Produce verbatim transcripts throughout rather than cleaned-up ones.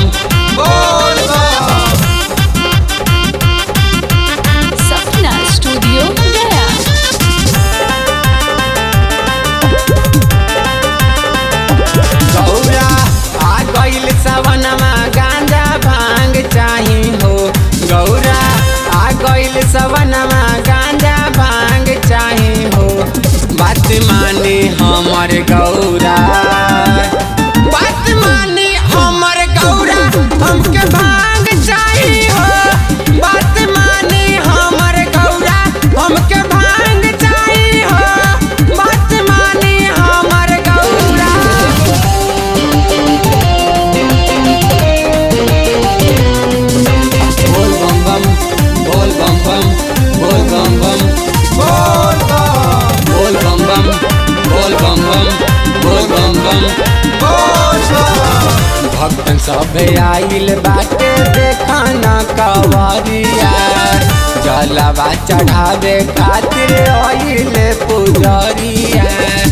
बोल बम। सपना स्टूडियो गया। गौरा आ गइल सवनमा गांजा भांग चाही हो। गौरा आ गइल सवनमा गांजा भांग चाही हो। बात माने हमर गौरा, बात माने हमर गौरा, हमके भांग चाही हो। बात माने हमर गौरा, हमके भांग चाही हो। बात माने हमर गौरा। बोल बम बम, बोल बम बम, बोल बम बम, बोल बम। बोल बम बम, बोल बम बम, बोल बम बम, बोल बम। भक्तन सब आइल बाटे देखाना कवरिया। जलवा चढ़ावे खातिर आइल पुजरिया।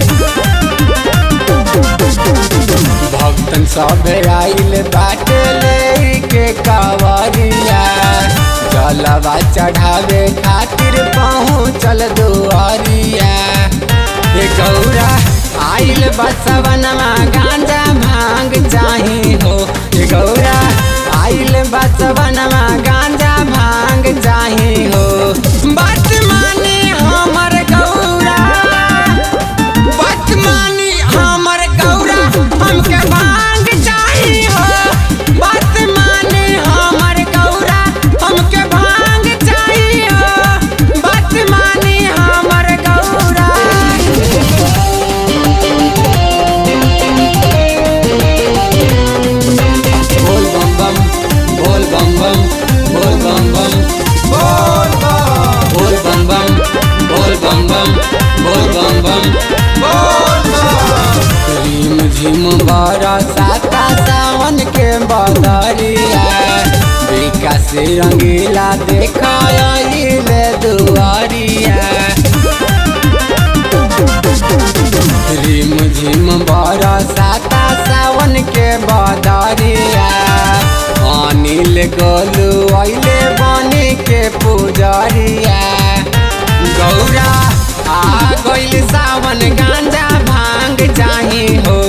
भक्तन सब आइल बाटे लेके कवरिया। जलवा चढ़ावे खातिर पहुँचल दुआरिया। हे गौरा आइल बसवनमा गांजा भांग चाही हो। हे गौरा आइल बसवनमा गांजा भांग चाही हो। बात माने हमर गौरा, बात मानी हमर गौरा, हमके भांग चाही हो। बात माने हमर गौरा, हमके भांग चाही हो। बात माने हमर गौरा। बोल बम बम, बोल बम बम, बोल बम बम, बोल बम। बोल बम बम, बोल बम बम, बोल बम बम, बोल बम। झिम झिम बरसाता सावन के बदरिया। विकास रंगीला देखाइले दुआरिया। रिम झिम बरसाता सावन के बदरिया। अनिल गोलू अइले बनी के पुजरिया। गौरा आ गइल सावन गांजा भांग चाही हो।